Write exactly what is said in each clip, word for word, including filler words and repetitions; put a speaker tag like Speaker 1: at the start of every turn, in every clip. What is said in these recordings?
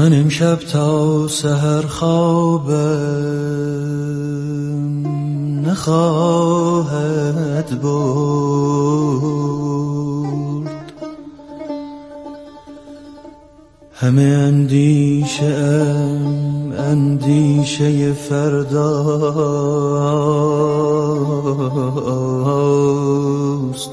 Speaker 1: من امشب تا سحر خوابم نخواهد برد، همه اندیشه ام اندیشه فرداست.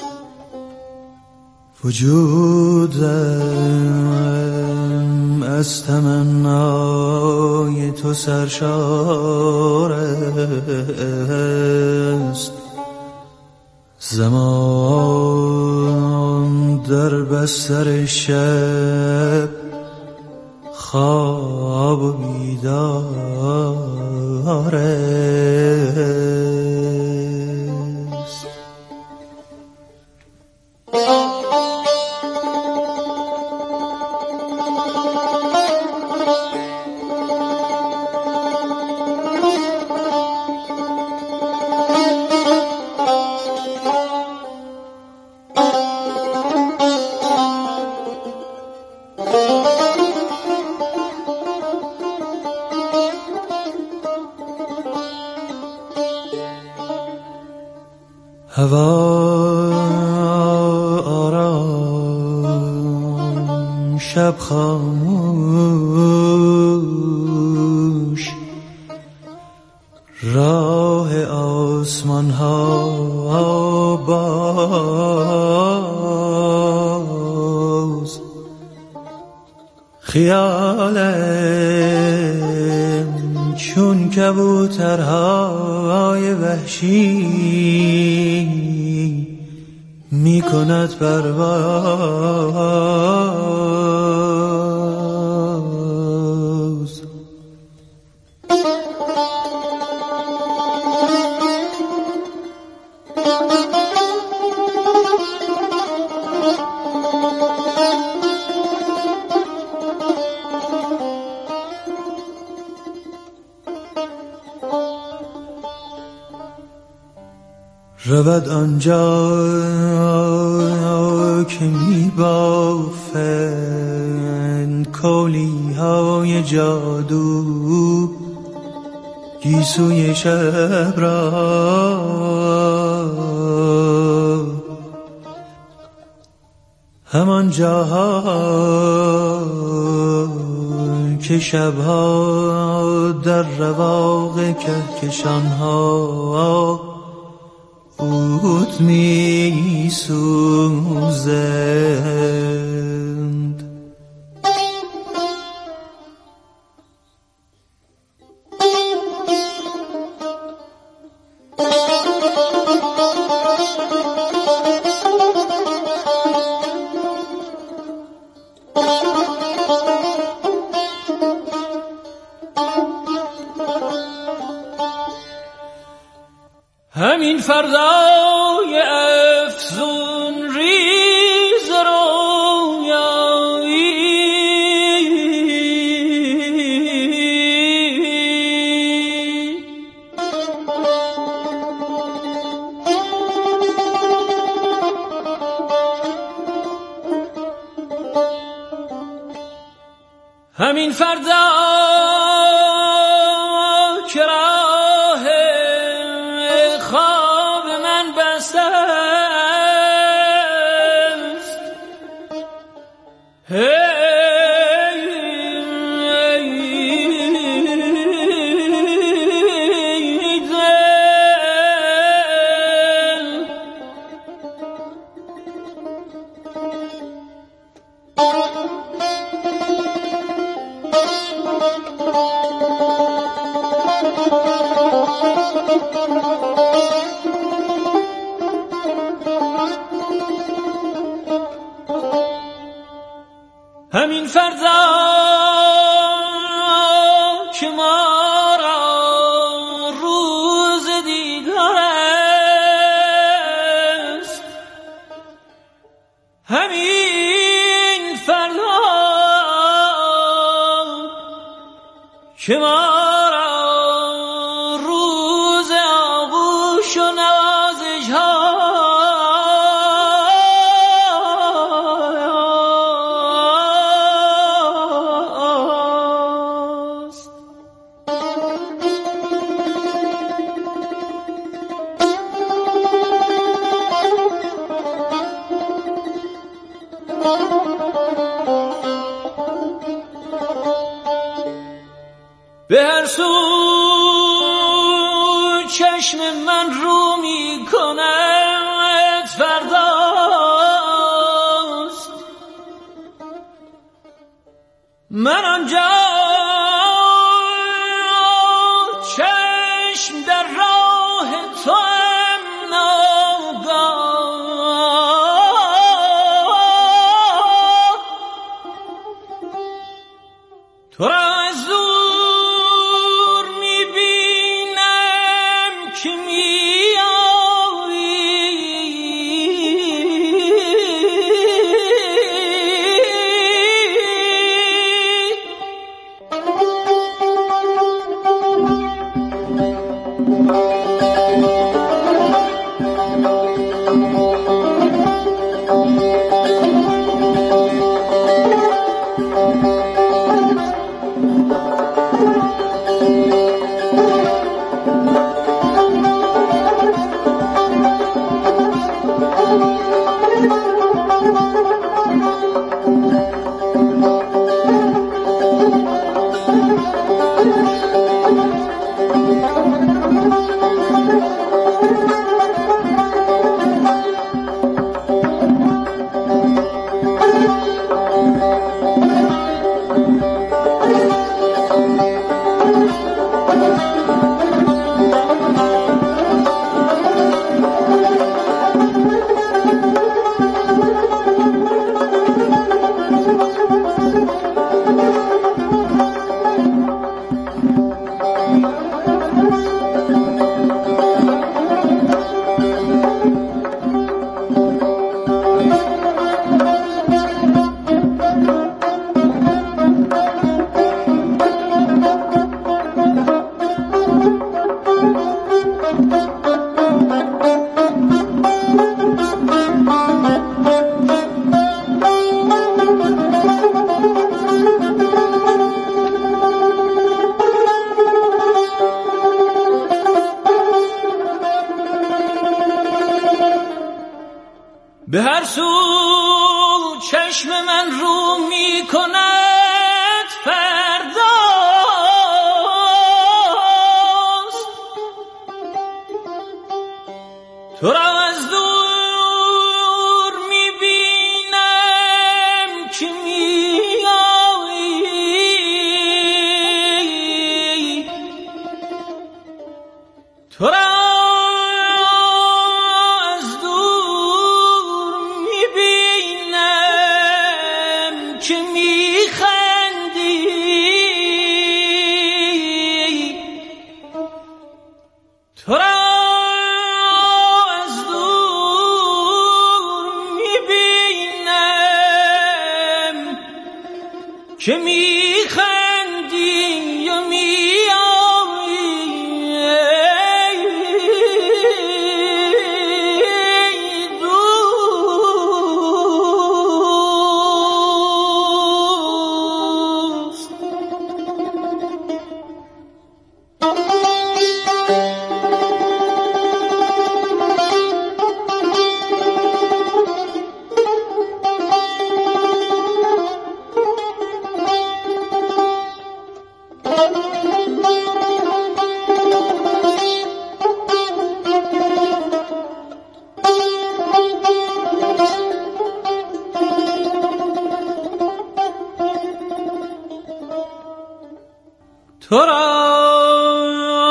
Speaker 1: وجودم از تمنای تو سرشار است، زمان در بستر شب خواب و بیدار است. هوا آرام، شب خاموش، راه آسمان ها باز، خیالم چون کبوترهای وحشی می کند پرواز. رود آنجا که می بافند کولی های جادو گیسوی شب را، همان جاها که شبها در رواق کهکشان ها عود می سوزند. همین فردای افزون ریز رویایی، همین فردا که راه خواب من بسته است، هی همین فردا که ما را روز دیدار است، همین فردا که ما را روز آغوش و نوازش ها چشم من رو می کند فرداست. من آنجا چشم در راه تو ام ناگاه، تو را از دور می بینم که می آیی. به هر سو چشم من رو می کند فرداست، تو را از دور می بینم که می آیی. تو را که میخندی، تو را از دور میبینم که میخندی یا تو را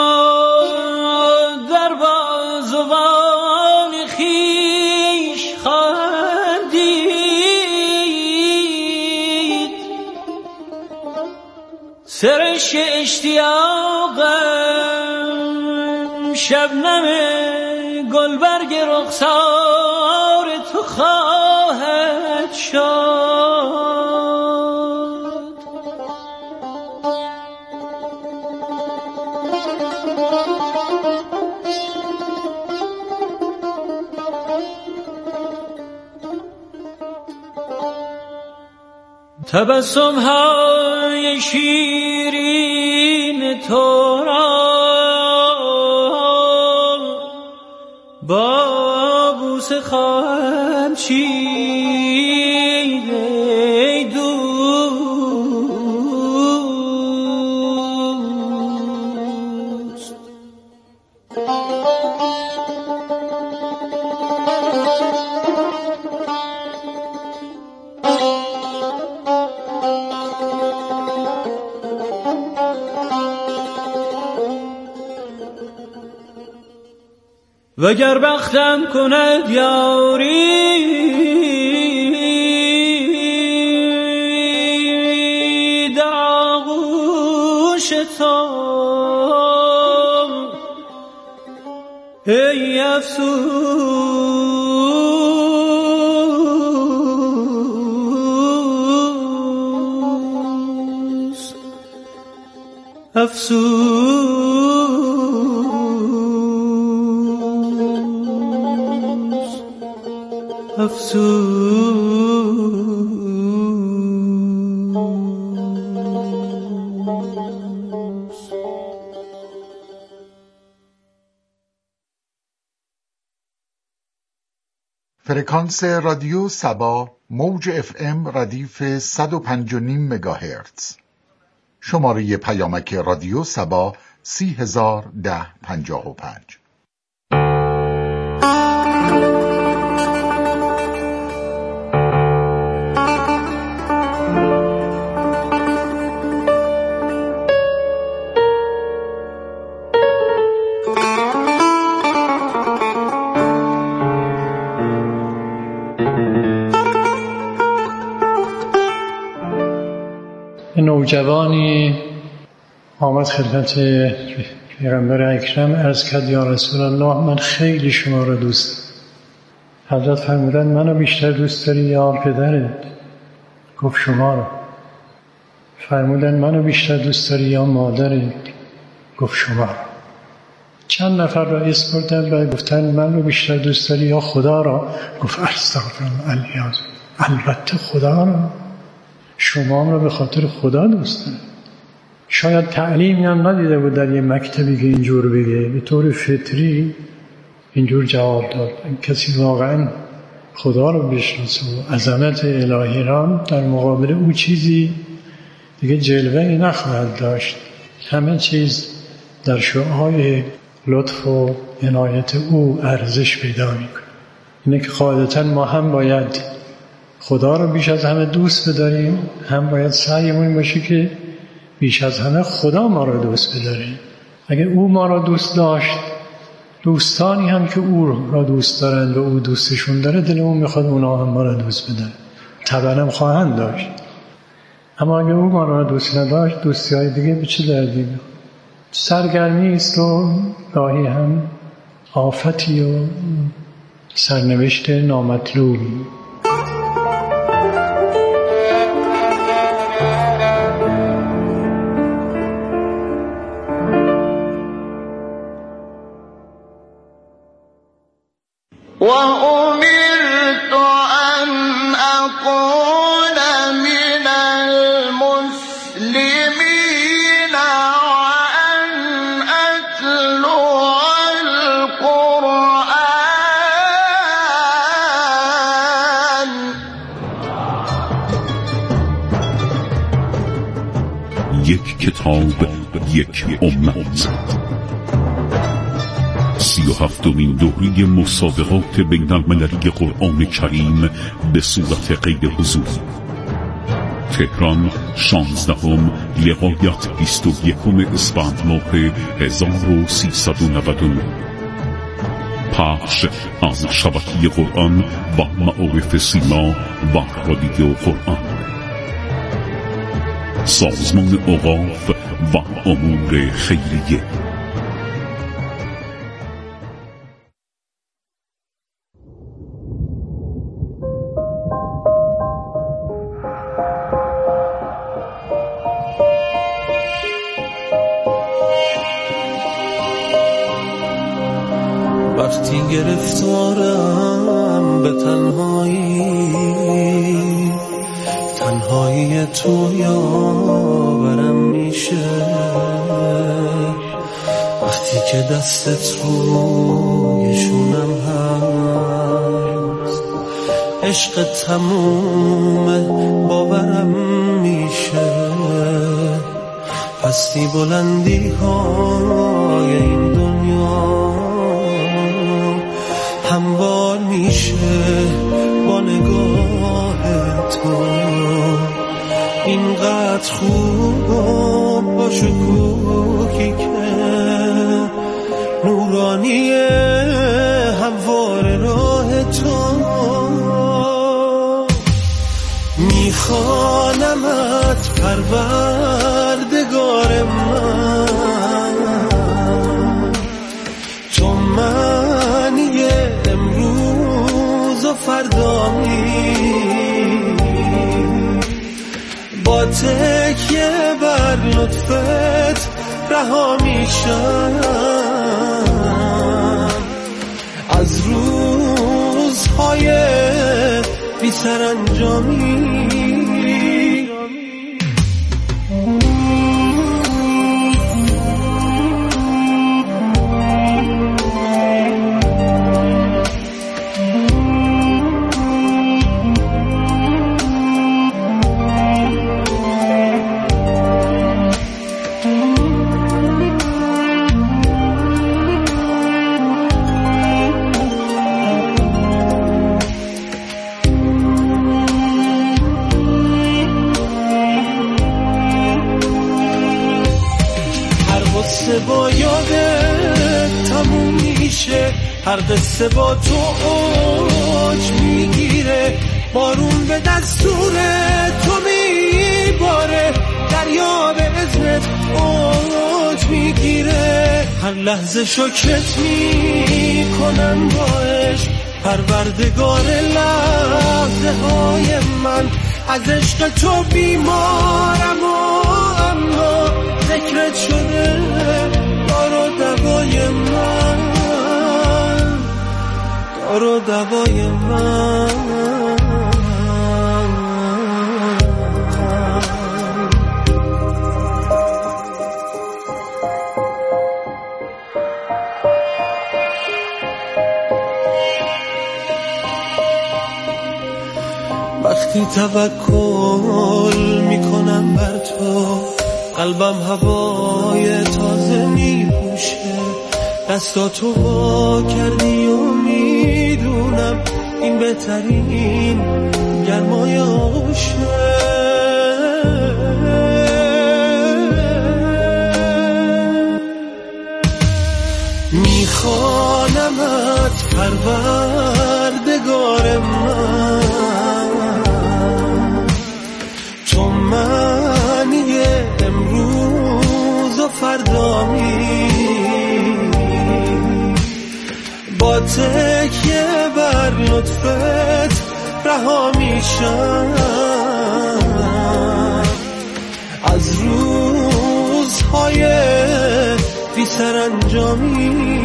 Speaker 1: در بازوان خویش خواهم دید، سرش اشتیاقم شبنم گلبرگ رخسار تو خواهد شد. تبسم های شیرین تو را با بوسه خواهم چید ای دوست. وگر بختم کند یاری در آغوش تو، ای افسوس افسوس افسوس.
Speaker 2: فرکانس رادیو سبا موج اف ام ردیف صد و پنج و نیم مگاهرتز. شماره پیامک رادیو سبا سی هزار ده پنجاه و پنج.
Speaker 3: نوجوانی آمد خدمت پیغمبر اکرم عرض کرد یا رسول الله من خیلی شما را دوست دارم. حضرت فرمودند منو بیشتر دوست داری یا پدرت؟ گفت شما را. فرمودند منو بیشتر دوست داری یا مادرت؟ گفت شما را. چند نفر را اسم بردند و گفتند منو بیشتر دوست داری یا خدا را؟ گفت استغفرالله البته خدا را. شما را به خاطر خدا دوست دارم. شاید تعلیمی هم ندیده بود در یه مکتبی که اینجور بگه، به طور فطری اینجور جواب داد. کسی واقعا خدا رو بشناسه و عظمت الهی را در مقابل او چیزی دیگه جلوه‌ای نخواهد داشت. همه چیز در شعاع لطف و عنایت او ارزش پیدا میکنه. اینه که قاعدتا ما هم باید خدا رو بیش از همه دوست بداریم، هم باید سعیمون باشه که بیش از همه خدا ما رو دوست بداریم. اگه او ما رو دوست داشت، دوستانی هم که او را دوست دارند و او دوستشون داره دلمون میخواد اونا هم ما رو دوست بدن، طبعا هم خواهند داشت. اما اگه او ما رو دوست نداشت، دوستی های دیگه به چه دردی میخواد؟ سرگرمی است و گاهی هم آفتی و سرنوشت نامطلوبی.
Speaker 4: وأمرت أن أكون من المسلمين وأن أتلو القرآن.
Speaker 5: یک کتاب، یک امت. سی و هفتمین دوره مسابقات بین المللی قرآن کریم به صورت غیر حضوری. تهران، شانزدهم لقایت بیست و یکم اسفند ماه هزار و سیصد و نود و نه. پخش از شبکه قرآن و معارف سیما و رادیو قرآن. سازمان اوقاف و امور خیریه.
Speaker 1: وقتی گرفتارم به تنهایی، تنهایی تو یاورم میشه. وقتی که دستت روی شونم هست، عشق تموم باورم میشه. پستی بلندی های این دنیا هموار میشه با نگاه تو. اینقدر خوب و با شکوکی که نورانیه
Speaker 6: پروردگار من، تو معنی امروز و فردایی، با تکیه بر لطفت رها میشم از روزهای بی سرانجامی. با یادت تموم میشه، هر قصه با تو اوج میگیره، بارون به دستور تو میباره، دریا به اذنت اوج میگیره، هر لحظه شکرت میکنم با عشق، پروردگار لحظه های من، از عشق تو بیمارم و اما ذکرت شده دار و دوای من، دار و دوای من. وقتی توکل میکنم بر تو، قلبم هوای تازه میپوشه، دستاتو وا کردی و میدونم این بهترین گرمای عاشق. میخوانمت پروردگار من، تو معنی امروز و فردایی، با تکیه بر لطفت رها میشم از روزهای بی سرانجامی.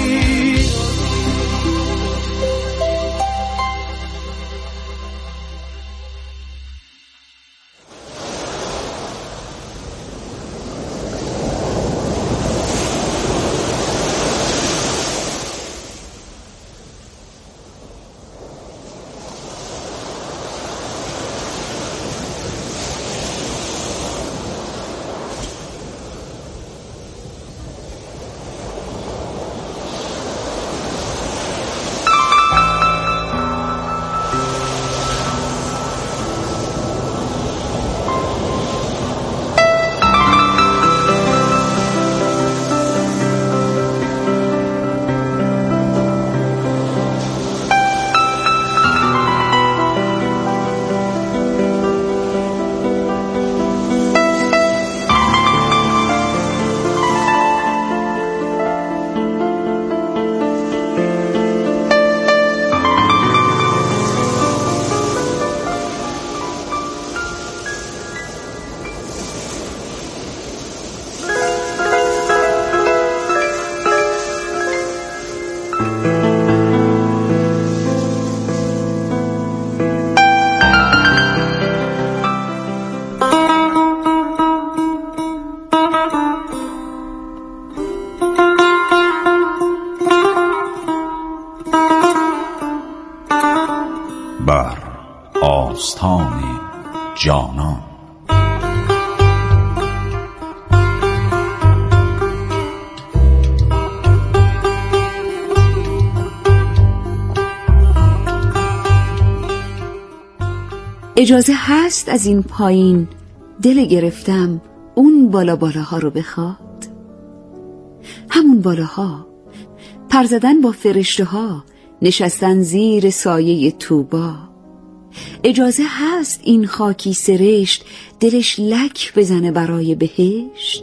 Speaker 5: بر آستان جانان.
Speaker 7: اجازه هست از این پایین دل گرفتم اون بالا بالاها رو بخواد؟ همون بالاها، پر زدن با فرشته ها، نشستن زیر سایه توبا، اجازه هست این خاکی سرشت دلش لک بزنه برای بهشت؟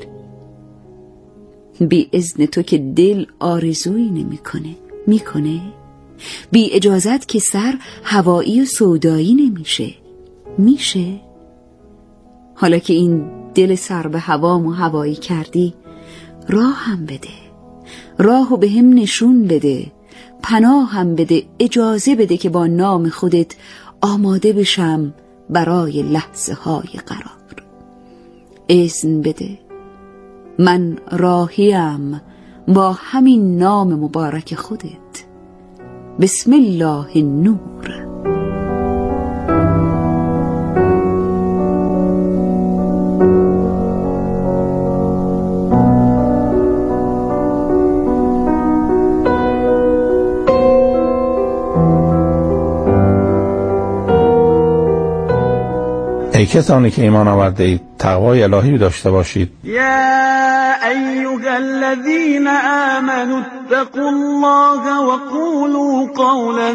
Speaker 7: بی اذن تو که دل آرزویی نمیکنه میکنه؟ بی اجازت که سر هوایی و سودایی نمیشه میشه؟ حالا که این دل سر به هوام و هوایی کردی، راه هم بده، راهو به هم نشون بده، پناه هم بده، اجازه بده که با نام خودت آماده بشم برای لحظه های قرار. اذن بده، من راهیم با همین نام مبارک خودت. بسم الله النور.
Speaker 8: ای کسانی که ایمان آورده اید تقوای الهی داشته باشید.
Speaker 1: یا ایها الذین آمنوا اتقوا الله وقولوا قولا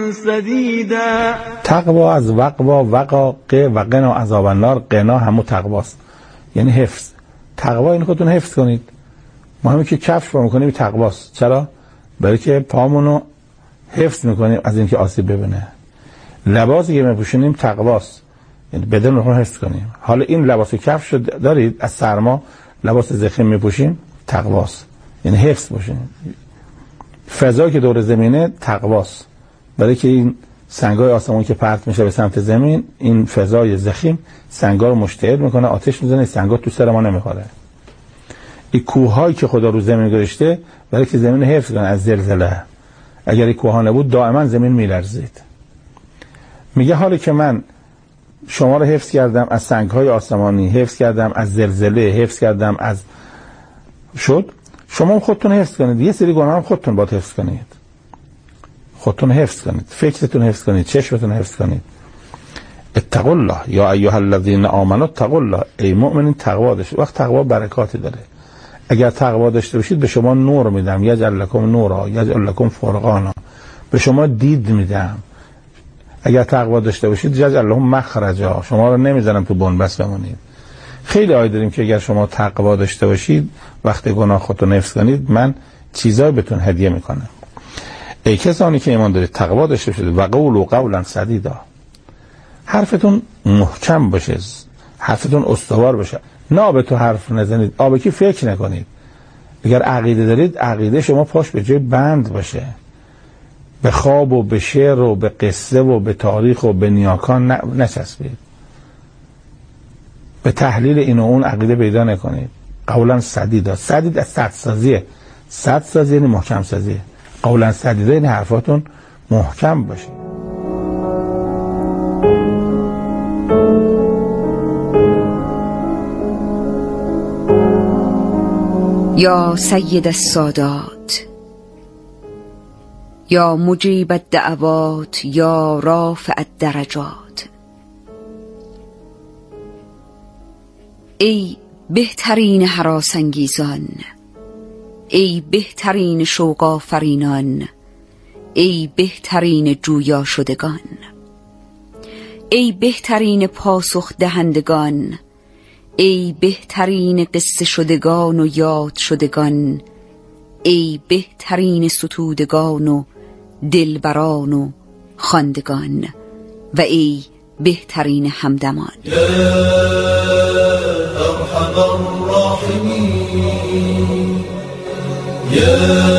Speaker 1: سدیدا.
Speaker 8: تقوا از وقوا وقا ق و قنا عذاب النار، قنا همون تقواست، یعنی حفظ. تقوا این خودتون حفظ کنید. ما همین که کفش پا میکنیم تقواست. چرا؟ برای که پامونو حفظ میکنیم از اینکه آسیب ببینه. لباسی که میپوشونیم تقواست، یعنی بدن رو حفظ کنیم. حالا این لباس کفش دارید، از سرما لباس زخم میپوشیم تقواست، یعنی حفظ باشیم. فضایی که دور زمینه تقواست، برای که این سنگای آسمون که پرت میشه به سمت زمین، این فضای زخم سنگا رو مشتعل میکنه، آتش میزنه، سنگا تو سر ما نمیخوره. این کوههایی که خدا رو زمین گذاشته برای که زمین حفظ کنه از زلزله. اگر این کوه نبود دائما زمین میلرزید. میگه حالا که من شما رو حفظ کردم از سنگ‌های آسمانی، حفظ کردم از زلزله، حفظ کردم از شد، شما خودتون حفظ کنید. یه سری گناه هم خودتون باید حفظ کنید. خودتون حفظ کنید، فکرتون حفظ کنید، چشمتون حفظ کنید. اتقوا الله یا ایها الذین آمنوا اتقوا الله. ای مؤمنین تقوا داشته. وقت تقوا برکاتی داره. اگر تقوا داشته باشید به شما نور میدم، یجعل لکم نورا یجعل لکم فرقانا. به شما دید میدم. اگر تقوا داشته باشید جزا اللهم مخرجا، شما رو نمیذارم تو بنبست بمونید. خیلی آیه داریم که اگر شما تقوا داشته باشید وقتی گناه خودتون حفظ کنید من چیزایی بهتون هدیه میکنم. ای کسانی که ایمان دارید تقوا داشته باشید و قولوا قولا سدیدا. حرفتون محکم باشه، حرفتون استوار باشه. نه آب تو حرف نزنید، آب کی فکر نکنید. اگر عقیده دارید عقیده شما پاش به جای بند باشه، به خواب و به شعر و به قصه و به تاریخ و به نیاکان نچسبید. به تحلیل این و اون عقیده پیدا نکنید. قولا سدیدا. سدید از سد سازیه. سد سازی یعنی محکم سازیه. قولا سدیدا یعنی حرفاتون محکم باشه.
Speaker 7: یا سید السادات، یا مجیب الدعوات، یا رافع الدرجات. ای بهترین هراس انگیزان، ای بهترین شوق آفرینان، ای بهترین جویا شدگان، ای بهترین پاسخ دهندگان، ای بهترین قصه شدگان و یاد شدگان، ای بهترین ستودگان و دلبران و خواندگان، و ای بهترین همدمان.
Speaker 6: یا ارحم الراحمین، یا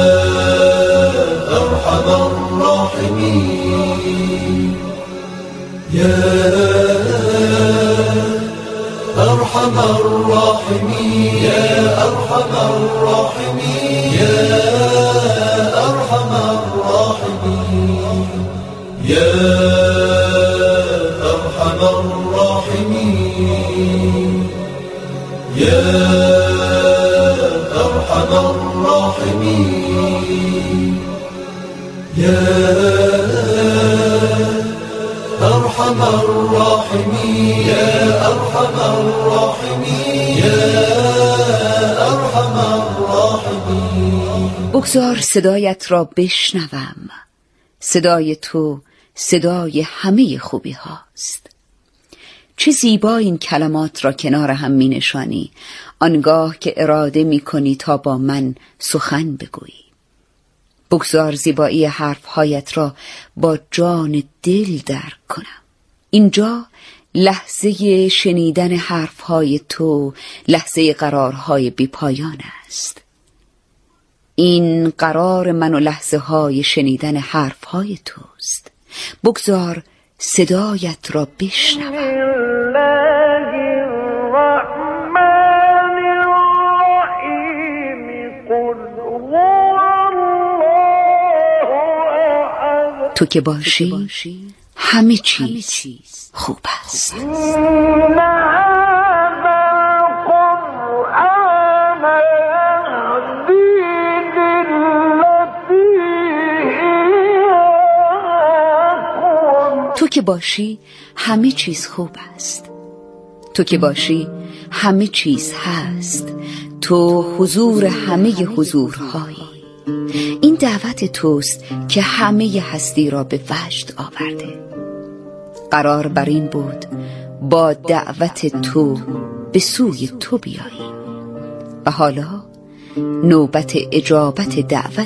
Speaker 6: ارحم الراحمین، یا ارحم الراحمین، یا ارحم الراحمین، یا ارحم الراحمین، یا ارحم الراحمین، یا ارحم الراحمین، یا ارحم الراحمین، یا ارحم الراحمین، یا ارحم الراحمین.
Speaker 7: بگذار صدایت را بشنوم، صدای تو صدای همه خوبی هاست. چه زیبا این کلمات را کنار هم می نشانی آنگاه که اراده می کنی تا با من سخن بگویی. بگذار زیبایی حرفهایت را با جان دل درک کنم. اینجا لحظه شنیدن حرفهای تو، لحظه قرارهای بی پایان است. این قرار من و لحظه های شنیدن حرفهای توست. بگذار صدایت را بشنوم. تو که باشی همه چیز خوب است. تو که باشی همه چیز خوب است. تو که باشی همه چیز هست. تو حضور همه حضورهایی. این دعوت توست که همه هستی را به وجد آورده. قرار بر این بود با دعوت تو به سوی تو بیایی و حالا نوبت اجابت دعوت